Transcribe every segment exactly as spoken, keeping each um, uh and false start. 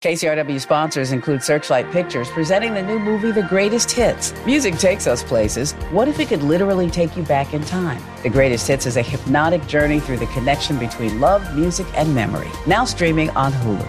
K C R W sponsors include Searchlight Pictures, presenting the new movie, The Greatest Hits. Music takes us places. What if it could literally take you back in time? The Greatest Hits is a hypnotic journey through the connection between love, music, and memory. Now streaming on Hulu.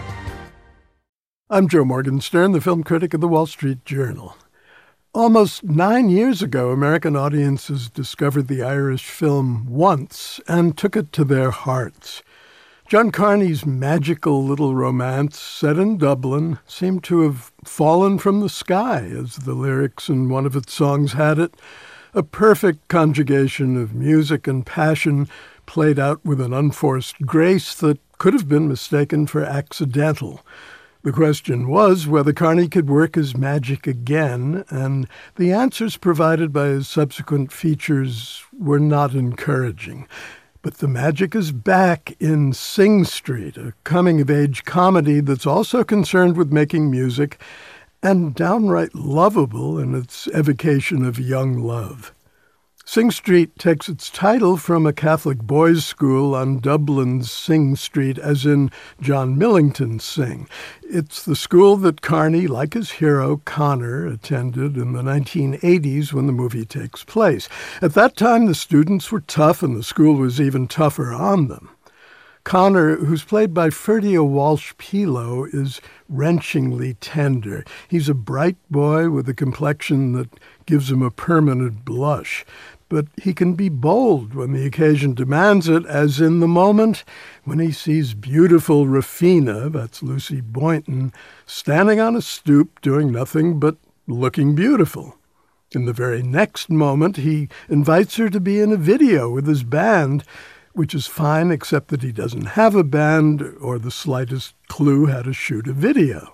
I'm Joe Morgenstern, the film critic of the Wall Street Journal. Almost nine years ago, American audiences discovered the Irish film Once and took it to their hearts. John Carney's magical little romance, set in Dublin, seemed to have fallen from the sky, as the lyrics in one of its songs had it. A perfect conjugation of music and passion played out with an unforced grace that could have been mistaken for accidental. The question was whether Carney could work his magic again, and the answers provided by his subsequent features were not encouraging. But the magic is back in Sing Street, a coming-of-age comedy that's also concerned with making music and downright lovable in its evocation of young love. Sing Street takes its title from a Catholic boys' school on Dublin's Sing Street, as in John Millington's Sing. It's the school that Carney, like his hero Connor, attended in the nineteen eighties when the movie takes place. At that time, the students were tough, and the school was even tougher on them. Connor, who's played by Ferdia Walsh-Pilo, is wrenchingly tender. He's a bright boy with a complexion that gives him a permanent blush. But he can be bold when the occasion demands it, as in the moment when he sees beautiful Rufina, that's Lucy Boynton, standing on a stoop doing nothing but looking beautiful. In the very next moment, he invites her to be in a video with his band, which is fine except that he doesn't have a band or the slightest clue how to shoot a video.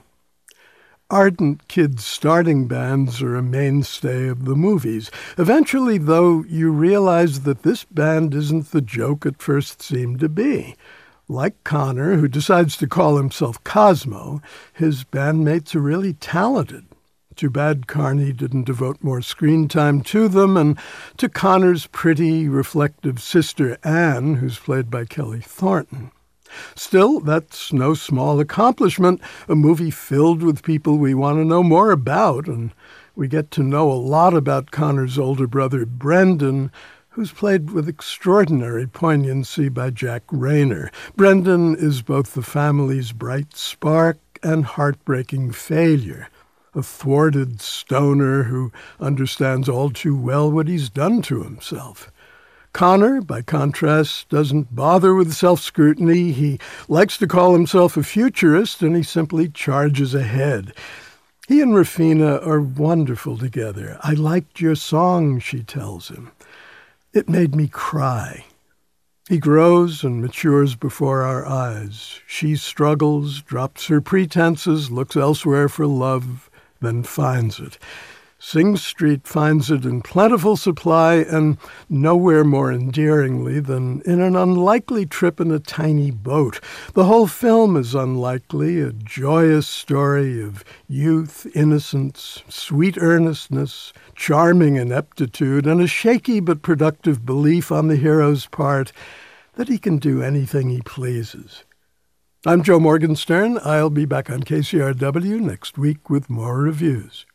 Ardent kids starting bands are a mainstay of the movies. Eventually, though, you realize that this band isn't the joke it first seemed to be. Like Connor, who decides to call himself Cosmo, his bandmates are really talented. Too bad Carney didn't devote more screen time to them, and to Connor's pretty, reflective sister Anne, who's played by Kelly Thornton. Still, that's no small accomplishment, a movie filled with people we want to know more about, and we get to know a lot about Connor's older brother, Brendan, who's played with extraordinary poignancy by Jack Rayner. Brendan is both the family's bright spark and heartbreaking failure, a thwarted stoner who understands all too well what he's done to himself. Connor, by contrast, doesn't bother with self-scrutiny. He likes to call himself a futurist, and he simply charges ahead. He and Rufina are wonderful together. I liked your song, she tells him. It made me cry. He grows and matures before our eyes. She struggles, drops her pretenses, looks elsewhere for love, then finds it. Sing Street finds it in plentiful supply and nowhere more endearingly than in an unlikely trip in a tiny boat. The whole film is unlikely, a joyous story of youth, innocence, sweet earnestness, charming ineptitude, and a shaky but productive belief on the hero's part that he can do anything he pleases. I'm Joe Morgenstern. I'll be back on K C R W next week with more reviews.